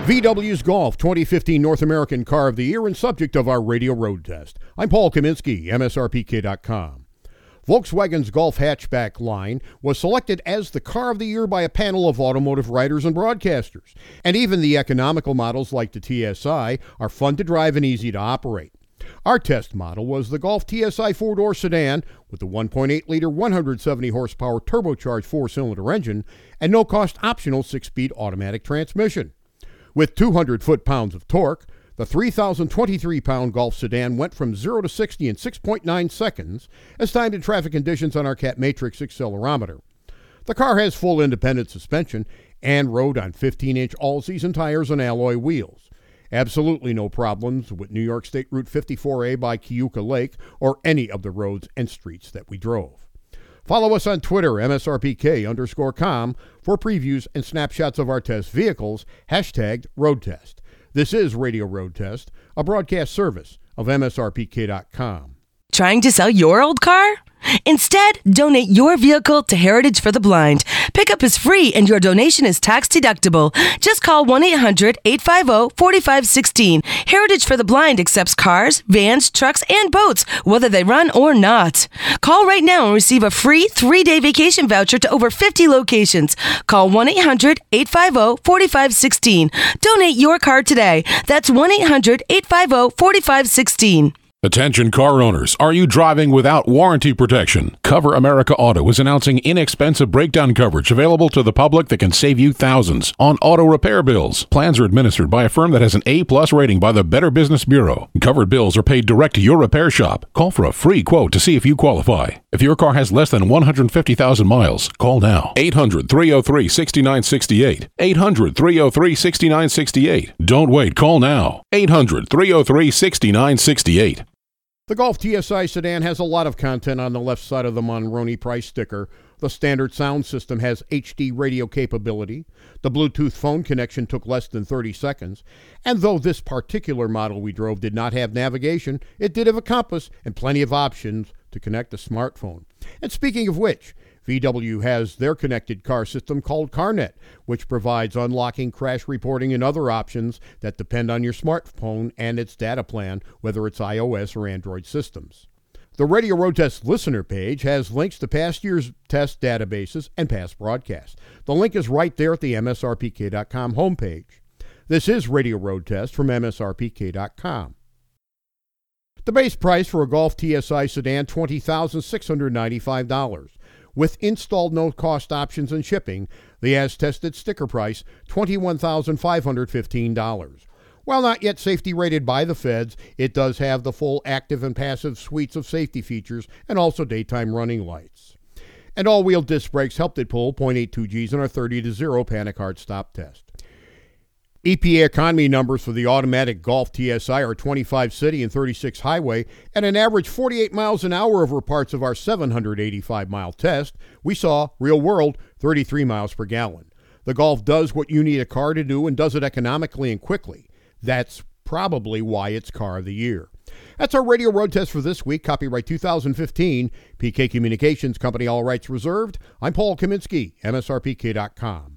VW's Golf 2015 North American Car of the Year and subject of our radio road test. I'm Paul Kaminsky, MSRPK.com. Volkswagen's Golf hatchback line was selected as the Car of the Year by a panel of automotive writers and broadcasters. And even the economical models like the TSI are fun to drive and easy to operate. Our test model was the Golf TSI four-door sedan with the 1.8-liter 170-horsepower turbocharged four-cylinder engine and no-cost optional 6-speed automatic transmission. With 200 foot-pounds of torque, the 3,023-pound Golf sedan went from 0 to 60 in 6.9 seconds as timed in traffic conditions on our Cat Matrix accelerometer. The car has full independent suspension and rode on 15-inch all-season tires and alloy wheels. Absolutely no problems with New York State Route 54A by Keuka Lake or any of the roads and streets that we drove. Follow us on Twitter, MSRPK_com, for previews and snapshots of our test vehicles, # Road Test. This is Radio Road Test, a broadcast service of MSRPK.com. Trying to sell your old car? Instead, donate your vehicle to Heritage for the Blind. Pickup is free and your donation is tax deductible. Just call 1-800-850-4516. Heritage for the Blind accepts cars, vans, trucks, and boats, whether they run or not. Call right now and receive a free 3-day vacation voucher to over 50 locations. Call 1-800-850-4516. Donate your car today. That's 1-800-850-4516. Attention car owners, are you driving without warranty protection? Cover America Auto is announcing inexpensive breakdown coverage available to the public that can save you thousands on auto repair bills. Plans are administered by a firm that has an A+ rating by the Better Business Bureau. Covered bills are paid direct to your repair shop. Call for a free quote to see if you qualify. If your car has less than 150,000 miles, call now. 800-303-6968. 800-303-6968. Don't wait, call now. 800-303-6968. The Golf TSI sedan has a lot of content on the left side of the Monroney price sticker. The standard sound system has HD radio capability. The Bluetooth phone connection took less than 30 seconds. And though this particular model we drove did not have navigation, it did have a compass and plenty of options to connect a smartphone. And speaking of which, VW has their connected car system called CarNet, which provides unlocking, crash reporting, and other options that depend on your smartphone and its data plan, whether it's iOS or Android systems. The Radio Road Test listener page has links to past year's test databases and past broadcasts. The link is right there at the MSRPK.com homepage. This is Radio Road Test from MSRPK.com. The base price for a Golf TSI sedan, $20,695. With installed no-cost options and shipping, the as-tested sticker price, $21,515. While not yet safety rated by the feds, it does have the full active and passive suites of safety features and also daytime running lights. And all-wheel disc brakes helped it pull 0.82 Gs in our 30-0 panic hard stop test. EPA economy numbers for the automatic Golf TSI are 25 city and 36 highway and an average 48 miles an hour over parts of our 785-mile test. We saw, real world, 33 miles per gallon. The Golf does what you need a car to do and does it economically and quickly. That's probably why it's Car of the Year. That's our Radio Road Test for this week. Copyright 2015. PK Communications Company, all rights reserved. I'm Paul Kaminsky, MSRPK.com.